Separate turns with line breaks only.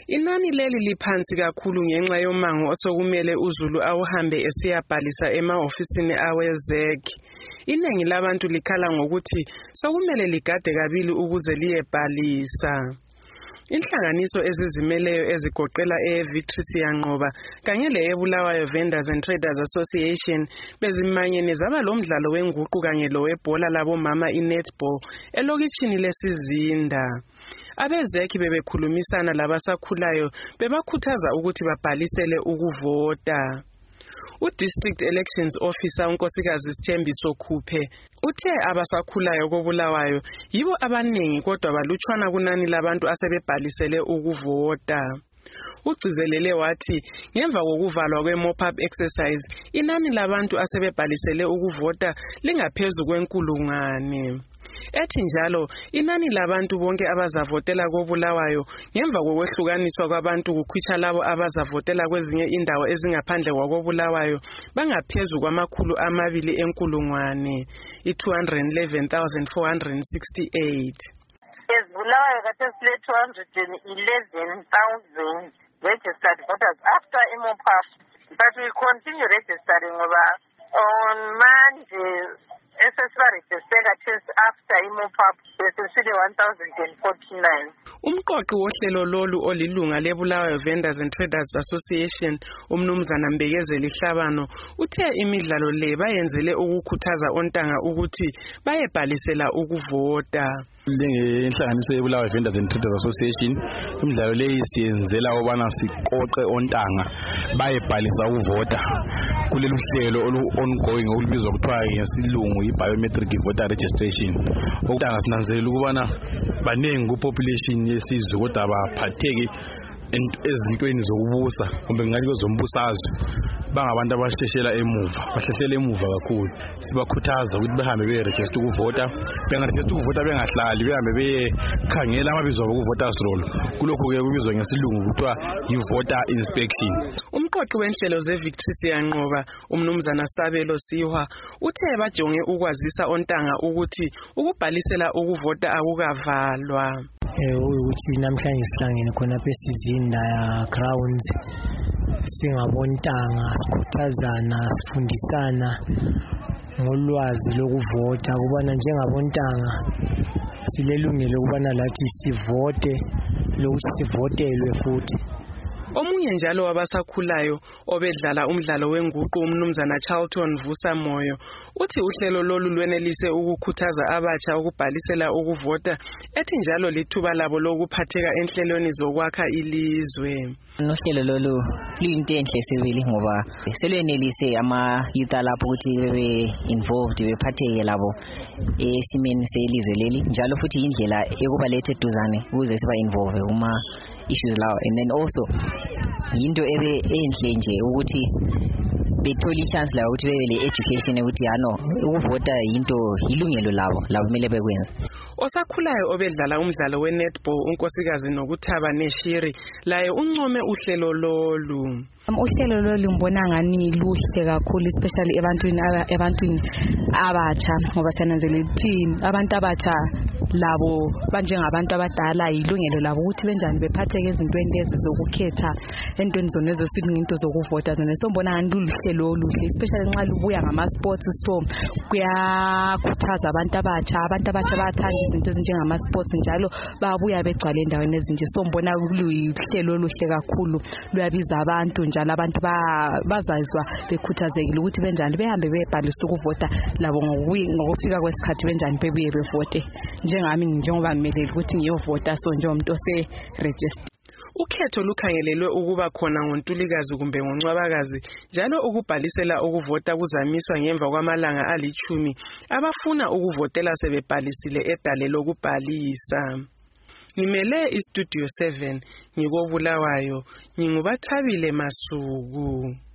Inani leli liphansi kakhulu ngenxa yomango osokumele uZulu awuhambe esiyabhalisa ema-ofisini aweZEC. Iningi labantu likhala ngokuthi sokumele ligade kabili ukuze liyebhalisa. Inhlanganiso ezizimeleyo ezigoqela eVictory Siyanqoba kanye leyeBulawayo Vendors and Traders Association bezimanyene zaba lomdlalo wenguqu kanye lowebhola labomama iNetball elokitshini leSizinda. AbeZEC bebekhulumisana labasakhulayo bebakhuthaza ukuthi babhalisele ukuvota. U-District Elections Officer uNkosikazi Sithembiso Khuphe uthe abasakhulayo koBulawayo yibo abaningi kodwa balutshwana kunani labantu asebebhalisele ukuvota. Ugcizelele wathi ngemva kokuvalwa kwe-mop-up exercise inani labantu asebebhalisele ukuvota lingaphezulu kwenkulungwane. Ethi njalo inani labantu bonke abazavotela koBulawayo ngemva kokwehlukaniswa kwabantu kukhwitsha labo abazavotela kwezinye indawo ezingaphandle kwakoBulawayo bangaphezulu kwama200 enkulungwane, i-211,468.
Bulawayo kade sile 211,000 registered voters after mop-up, but we continue registering on Monday. After mop-up, 1,049.
Umqoqi wohlelo lolu olilunga leBulawayo Vendors and Traders Association, umnumzana Mbekezeli Hlabano, uthe imidlalo le bayenzele ukukhuthaza ontanga ukuthi bayebhalisela ukuvota.
Inhlanganiso yeBulawayo Vendors and Traders Association imidlalo leyi siyenzela ubana siqoqe ontanga bayebhalisa ukuvota kulelu hlelo ongoing olubizwa kuthiwa ngesilungu i-biometric voter registration. Ontanga sinanzelela ukubana baningi kupopulation yesizwe kodwa baphatheki ezintweni zokubusa kumbe ngathi kwezombusazwe bangabantu abasheshela emuva kakhulu. Sibakhuthaza ukuthi behambe beregister ukuvota, bengaregister ukuvota bengahlali behambe bekhangela amabizo abo ku-voters roll. Kulokhu ke kubizwa ngesilungu kuthiwa yi-voter inspection.
Umqoqi wenhlelo zeVictory Siyanqoba umnumzana Sabelo Sihwa uthe bajonge ukwazisa ontanga ukuthi ukubhalisela ukuvota akukavalwa.
Ukuthi namhlanje sihlangene khona eSizinda grounds singabontanga sikhuthazana sifundisana ngolwazi lokuvota kubana njengabontanga silelungelo kubana lathi sivote lokuthi sivotelwe futhi.
Omunye njalo wabasakhulayo obedlala umdlalo wenguqu umnumzana Charlton Vusamoyo uthi uhlelo lolu lwenelise ukukhuthaza abatsha ukubhalisela ukuvota ethi njalo lithuba labo lokuphatheka enhlelweni zokwakha ilizwe.
Uhlelo lolu luyinto enhle sibili ngoba selwenelise ama-youth alapho ukuthi bebe involved bephatheke labo esimeni selizwe leli njalo futhi indlela ekubalethe eduzane ukuze siba involve kuma issues lawo, and then also yinto enhle nje ukuthi bethola ichance la ukuthi bebe le education ukuthi ukuvota ilungelo labo kumele bekwenze.
Osakhulayo obedlala umdlalo we-netball unkosikazi Nokuthaba Neshiri laye uncome uhlelo lolu.
Uhlelo lolu ngibona ngani luhle kakhulu especially ebantwini abatsha ngoba sananzelela ukuthi abantu abatsha labo banjengabantu abadala ilungelo labo ukuthi benjani bephatheke ezintweni lezi zokukhetha entweni zona ezosinto zokuvota zona. So ngibona ngani luhlelo oluhle especially nxa lubuya ngama-sports, so kuyakhuthaza abantu abatsha bayathanda izinto ezinjengama-sports njalo babuya begcwala endaweni ezinje. So ngibona luhlelo oluhle kakhulu luyabiza abantu njalo abantu bazazwa bekhuthazekile ukuthi benjani behambe bebhalisa ukuvota labo ngokufika kwesikhathi benjani bebuye bevote njengami njengoba ngimelele ukuthi ngiyovota so njengomuntu ose-register.
Ukhetho lukhangelelwe ukuba khona ngoNtulikazi kumbe ngoNcwabakazi njalo ukubhalisela ukuvota kuzamiswa ngemva kwamalanga ali10 abafuna ukuvotela sebebhalisile edale lokubhalisa. Ngimele iStudio 7 ngikoBulawayo, nginguBathabile Masuku.